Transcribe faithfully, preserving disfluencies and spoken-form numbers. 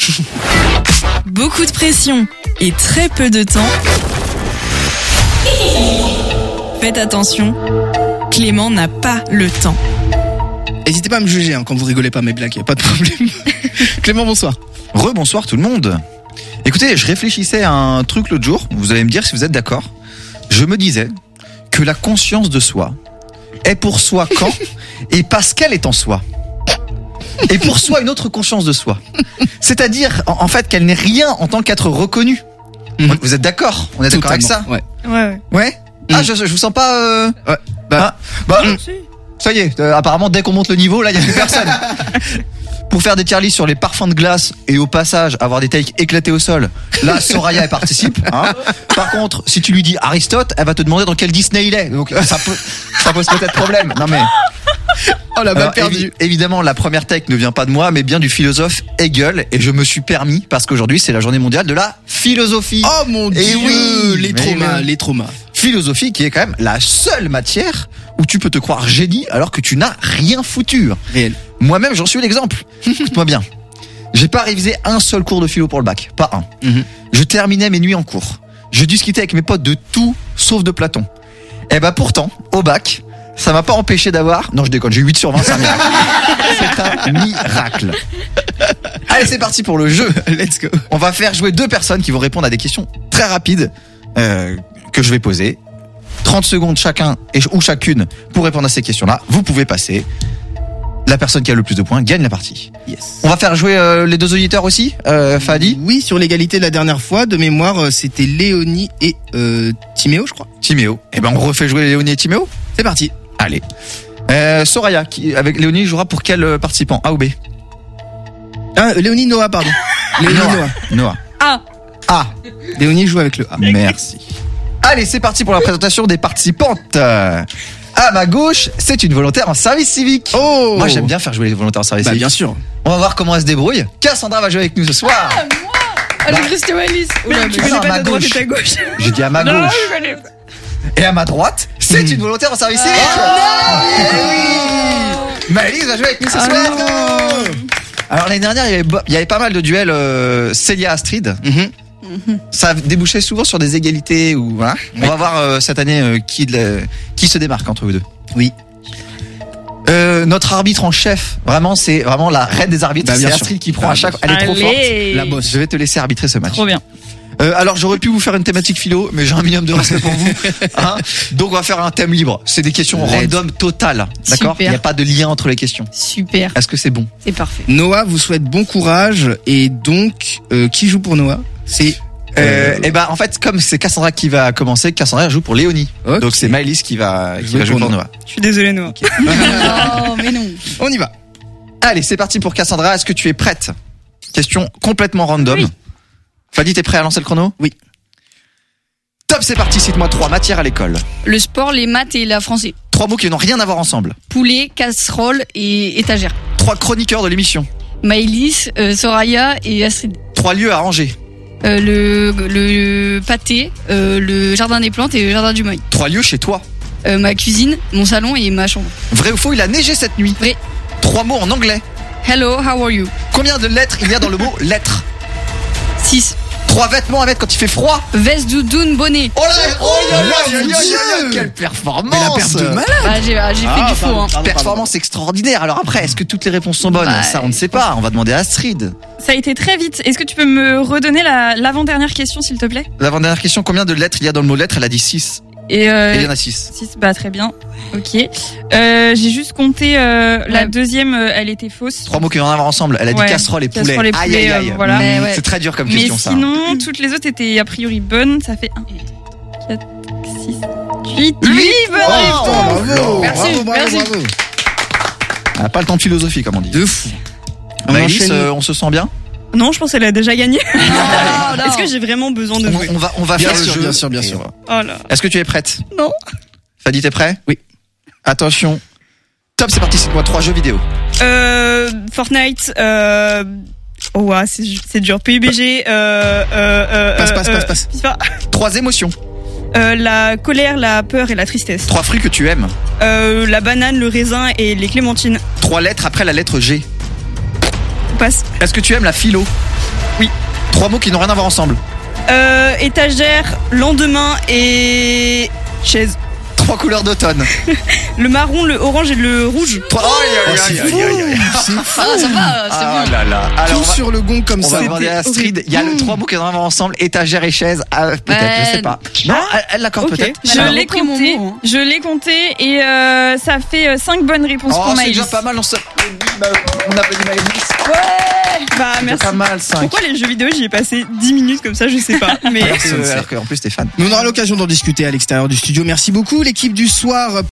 Beaucoup de pression et très peu de temps. Faites attention, Clément n'a pas le temps. N'hésitez pas à me juger hein, quand vous rigolez pas mes blagues, y a pas de problème. Clément, bonsoir. Rebonsoir tout le monde. Écoutez, je réfléchissais à un truc l'autre jour, vous allez me dire si vous êtes d'accord. Je me disais que la conscience de soi est pour soi quand et parce qu'elle est en soi. Et pour soi une autre conscience de soi. C'est-à-dire en, en fait qu'elle n'est rien en tant qu'être reconnue. Mmh. Vous êtes d'accord? On est d'accord avec ça? Ouais. Ouais, ouais. Ouais. Mmh. Ah, je, je vous sens pas. Euh... Ouais. Bah, ah, bah Mmh. ça y est. Euh, apparemment, dès qu'on monte le niveau, là, il y a plus personne. Pour faire des tier lists sur les parfums de glace et au passage avoir des takes éclatés au sol, là Soraya elle participe. Hein. Par contre, si tu lui dis Aristote, elle va te demander dans quel Disney il est. Donc ça peut, ça pose peut-être problème. Non mais. Oh la balle perdue. Évi- évidemment, la première take ne vient pas de moi, mais bien du philosophe Hegel. Et je me suis permis parce qu'aujourd'hui c'est la journée mondiale de la philosophie. Oh mon et dieu, oui, les mais traumas, oui. les traumas. Philosophie qui est quand même la seule matière où tu peux te croire génie alors que tu n'as rien foutu. Réel. Moi-même, j'en suis l'exemple. Écoute-moi bien. J'ai pas révisé un seul cours de philo pour le bac. Pas un. Mm-hmm. Je terminais mes nuits en cours. Je discutais avec mes potes de tout sauf de Platon. Et bah pourtant, au bac, ça m'a pas empêché d'avoir... Non, je déconne, j'ai eu huit sur vingt, c'est un miracle. C'est un miracle. Allez, c'est parti pour le jeu. Let's go. On va faire jouer deux personnes qui vont répondre à des questions très rapides euh, que je vais poser. trente secondes chacun et, ou chacune pour répondre à ces questions-là. Vous pouvez passer. La personne qui a le plus de points gagne la partie. Yes. On va faire jouer euh, les deux auditeurs aussi, euh, Fadi. Oui, sur l'égalité la dernière fois, de mémoire, euh, c'était Léonie et euh, Timéo, je crois. Timéo. Eh ben on refait jouer Léonie et Timéo. C'est parti. Allez. Euh, Soraya, qui, avec Léonie, jouera pour quel euh, participant? A ou B? Ah, Léonie Noah, pardon. Léonie Noah. Noah. A. A. Léonie joue avec le A. Merci. Allez, c'est parti pour la présentation des participantes. Euh, À ma gauche, c'est une volontaire en service civique. Oh. Moi, j'aime bien faire jouer les volontaires en service Bah civique. bien sûr. On va voir comment elle se débrouille. Cassandra va jouer avec nous ce soir. Ah, moi Ah, le Christian Alice. Oula, Mais mais tu connais non, à pas ma ta droite gauche. et ta gauche. J'ai dit à ma Non, gauche. je connais pas. Et à ma droite, c'est une volontaire en service civique. Eh oui. Maëlys va jouer avec nous ce Ah, soir. non. Alors l'année dernière, il y avait, bo- il y avait pas mal de duels euh, Célia-Astrid. Mm-hmm. Ça débouchait souvent sur des égalités ou voilà. On va voir euh, cette année euh, qui, de la- qui se démarque entre vous deux. Oui. Euh, notre arbitre en chef, vraiment, c'est vraiment la reine des arbitres. Bah, c'est bien sûr. Astrid qui prend Ah, à chaque. Elle est trop Allez. forte. La bosse. Je vais te laisser arbitrer ce match. Trop bien. Euh, alors j'aurais pu vous faire une thématique philo, mais j'ai un minimum de respect pour vous. Hein, donc on va faire un thème libre. C'est des questions Let's. random totales, d'accord? Il Super. n'y a pas de lien entre les questions. Super. Est-ce que c'est bon? C'est parfait. Noah vous souhaite bon courage et donc euh, qui joue pour Noah? C'est euh, Et ben en fait, comme c'est Cassandra qui va commencer, Cassandra joue pour Léonie. Ok. Donc c'est Maëlys qui va qui Jouer va jouer pour pour Noah. Je suis désolée, Noah. Non, mais non. On y va. Allez, c'est parti pour Cassandra. Est-ce que tu es prête? Question complètement random. Oui. Fadi, t'es prêt à lancer le chrono? Oui. Top, c'est parti. Cite-moi trois matières à l'école. Le sport, les maths et la français. Trois mots qui n'ont rien à voir ensemble. Poulet, casserole et étagère. Trois chroniqueurs de l'émission. Maëlys, euh, Soraya et Astrid. Trois lieux à ranger. Euh, le, le pâté, euh, le jardin des plantes et le jardin du Moy. Trois lieux chez toi. Euh, ma cuisine, mon salon et ma chambre. Vrai ou faux, il a neigé cette nuit. Vrai. Trois mots en anglais. Hello, how are you? Combien de lettres il y a dans le mot lettre? six. Trois vêtements à mettre quand il fait froid. Veste, doudoune, bonnet. Oh là oh là là, mon là, là, là, Dieu. quelle performance! Mais la perte de malade. Ah, j'ai ah, j'ai Ah, fait du faux. pardon, Hein. pardon, Performance extraordinaire. Alors après, est-ce que toutes les réponses sont bonnes? Bah, Ça, on ne sait pas. On va demander à Astrid. Ça a été très vite. Est-ce que tu peux me redonner la, l'avant-dernière question, s'il te plaît? L'avant-dernière question, combien de lettres il y a dans le mot lettre? Elle a dit six. Et euh, Il y en a six. six, bah très bien. Ok. Euh, j'ai juste compté euh, la Ouais. deuxième, euh, elle était fausse. Trois mots qui n'ont rien à voir ensemble. Elle a dit Ouais. casserole et poulet. Casserole et Aïe, poulet, aïe, aïe. euh, voilà. Mmh, Mais ouais. C'est très dur comme Mais question, ça. sinon, toutes les autres étaient a priori bonnes. Ça fait un, deux, quatre, six, huit. huit bonnes Oh, réponses. bravo. Merci, Bravo, bravo, merci. bravo. Elle n'a pas le temps de philosophie, comme on dit. De fou. On Maëlys, enchaîne. euh, on se sent bien? Non, je pense qu'elle a déjà gagné. Ah, non. Est-ce que j'ai vraiment besoin de on, jouer? on va, on va Bien faire sûr, le jeu. bien sûr, bien Et sûr. on va- Oh là. Est-ce que tu es prête? Non. Fadi, t'es prêt? Oui. Attention. Top, c'est parti. Cite-moi trois jeux vidéo. Euh, Fortnite. Euh... Oh ouais, c'est, c'est dur. P U B G. Euh, euh, euh, Passe, euh, passe, euh, passe, passe. FIFA. Trois émotions. Euh, la colère, la peur et la tristesse. Trois fruits que tu aimes. Euh, la banane, le raisin et les clémentines. Trois lettres après la lettre G. On passe. Est-ce que tu aimes la philo? Oui. Trois mots qui n'ont rien à voir ensemble. Euh, étagère, lendemain et chaise. Trois couleurs d'automne. Le marron, le orange et le rouge. Trois... Oh, Oh, c'est fou, c'est fou. Ah, ça va, c'est Ah bien. là là. Alors, Tout on va, sur le gong comme on ça. va demander à Astrid. Il y a le trois mots qui n'ont rien à voir ensemble. Étagère et chaise. Ah, peut-être, Ouais. je sais pas. Non, elle, elle l'accorde Ok. peut-être. Je Alors, l'ai repris mon compté, mot, hein. je l'ai compté et euh, ça fait cinq bonnes réponses Oh, pour c'est Maëlys. déjà pas mal. On s'applaudit. bah, On applaudit Maëlys. Bah C'est merci. pas mal, cinq. Pourquoi les jeux vidéo j'y ai passé dix minutes comme ça, je sais pas. Mais Alors que- alors qu'en plus t'es fan. Mais on aura l'occasion d'en discuter à l'extérieur du studio. Merci beaucoup l'équipe du soir.